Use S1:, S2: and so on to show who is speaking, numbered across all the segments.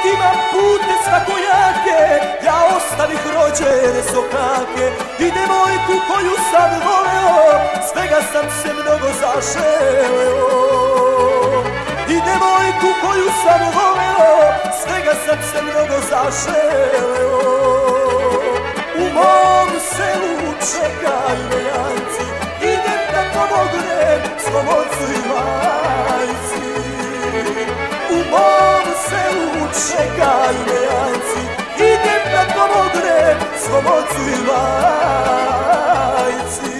S1: Imam pute svakojake, ja ostavih rođene sokake i devojku koju sam voleo, svega sam se mnogo zaželeo. I devojku koju sam voleo, svega sam se mnogo zaželeo. U mom selu čekaju me janci, idem da pomognem svom ocu i majci. U mom selu čekaju me janci, idem da pomognem svom ocu i majci.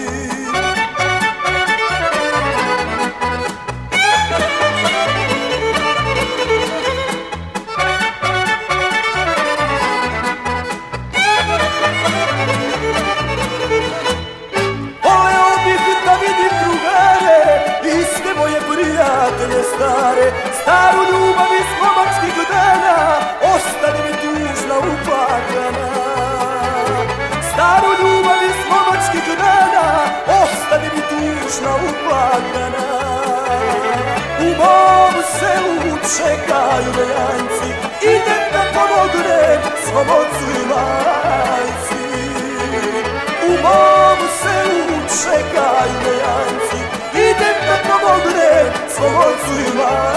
S1: Prijatelje stare, staru ljubav iz momačkih dana, ostani mi tužna uplakana. Staru ljubav iz momačkih dana, ostani mi tužna uplakana. U mom selu čekaju me janci, idem da pomognem svom ocu i majci. U mom selu čekaju me janci, idem da pomognem svom ocu i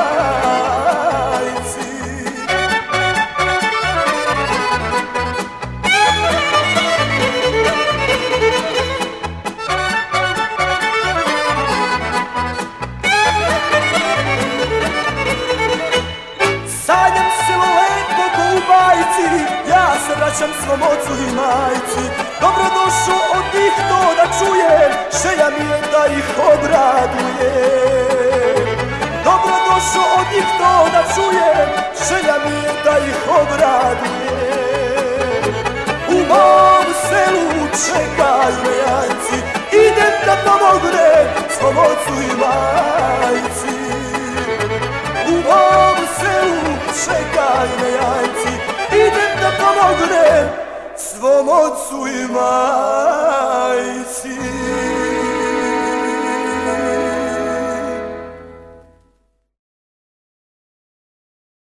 S1: majci. Sanjam selo lepo ko u bajci, ja se vraćam svom ocu i majci. Dobrodošao od njih to da čujem, želja mi je da ih obradujem. Dobrodošao od njih to da čujem, želja mi je da ih obradujem. U mom selu čekaju me janci, idem da pomognem svom ocu i majci. U mom selu čekaju me janci, idem da pomognem svom ocu i majci.